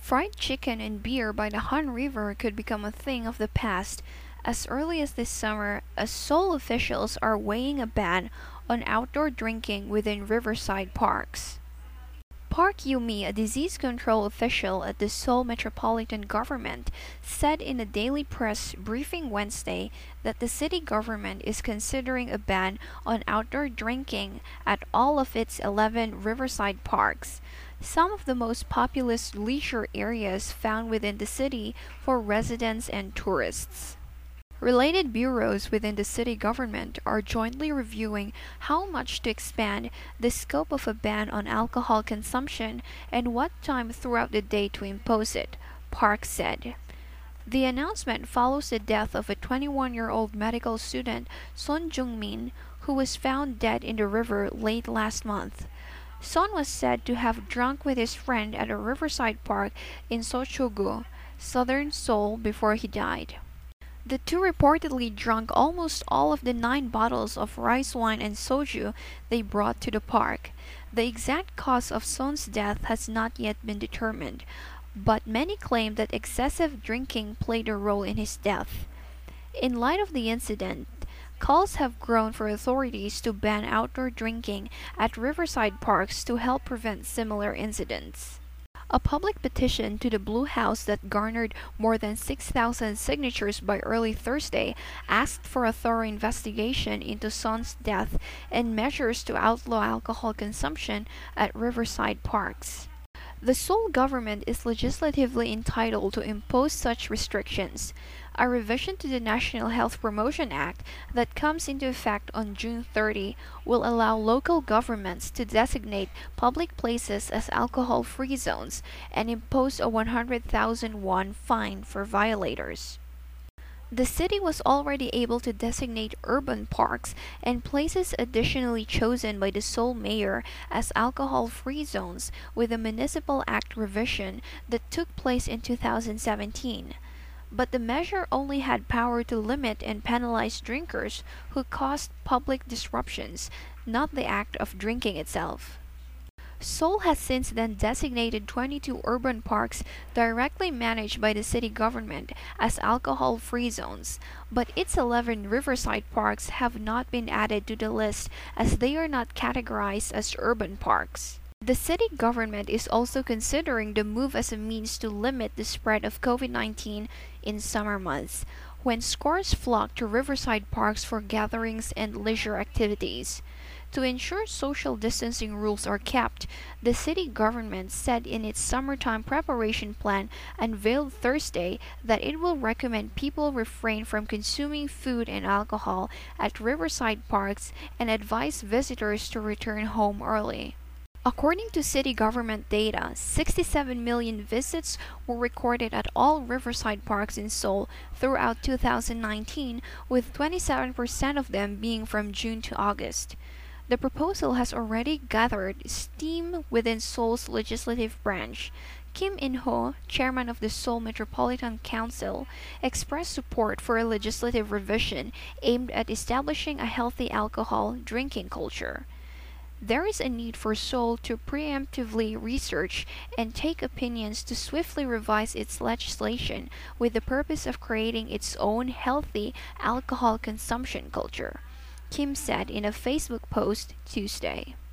Fried chicken and beer by the Han River could become a thing of the past. As early as this summer, as Seoul officials are weighing a ban on outdoor drinking within riverside parks. Park Yumi, a disease control official at the Seoul Metropolitan Government, said in a daily press briefing Wednesday that the city government is considering a ban on outdoor drinking at all of its 11 riverside parks, some of the most populous leisure areas found within the city for residents and tourists. Related bureaus within the city government are jointly reviewing how much to expand the scope of a ban on alcohol consumption and what time throughout the day to impose it, Park said. The announcement follows the death of a 21-year-old medical student, Son Jung-min, who was found dead in the river late last month. Son was said to have drunk with his friend at a riverside park in Sochogu, southern Seoul, before he died. The two reportedly drank almost all of the 9 bottles of rice wine and soju they brought to the park. The exact cause of Son's death has not yet been determined, but many claim that excessive drinking played a role in his death. In light of the incident, calls have grown for authorities to ban outdoor drinking at riverside parks to help prevent similar incidents. A public petition to the Blue House that garnered more than 6,000 signatures by early Thursday asked for a thorough investigation into Son's death and measures to outlaw alcohol consumption at riverside parks. The Seoul government is legislatively entitled to impose such restrictions. A revision to the National Health Promotion Act that comes into effect on June 30 will allow local governments to designate public places as alcohol-free zones and impose a 100,000 won fine for violators. The city was already able to designate urban parks and places additionally chosen by the Seoul mayor as alcohol-free zones with a Municipal Act revision that took place in 2017. But the measure only had power to limit and penalize drinkers who caused public disruptions, not the act of drinking itself. Seoul has since then designated 22 urban parks directly managed by the city government as alcohol-free zones, but its 11 riverside parks have not been added to the list as they are not categorized as urban parks. The city government is also considering the move as a means to limit the spread of COVID-19 in summer months, when scores flock to riverside parks for gatherings and leisure activities. To ensure social distancing rules are kept, the city government said in its summertime preparation plan unveiled Thursday that it will recommend people refrain from consuming food and alcohol at riverside parks and advise visitors to return home early. According to city government data, 67 million visits were recorded at all riverside parks in Seoul throughout 2019, with 27% of them being from June to August. The proposal has already gathered steam within Seoul's legislative branch. Kim In-ho, chairman of the Seoul Metropolitan Council, expressed support for a legislative revision aimed at establishing a healthy alcohol drinking culture. There is a need for Seoul to preemptively research and take opinions to swiftly revise its legislation with the purpose of creating its own healthy alcohol consumption culture, Kim said in a Facebook post Tuesday.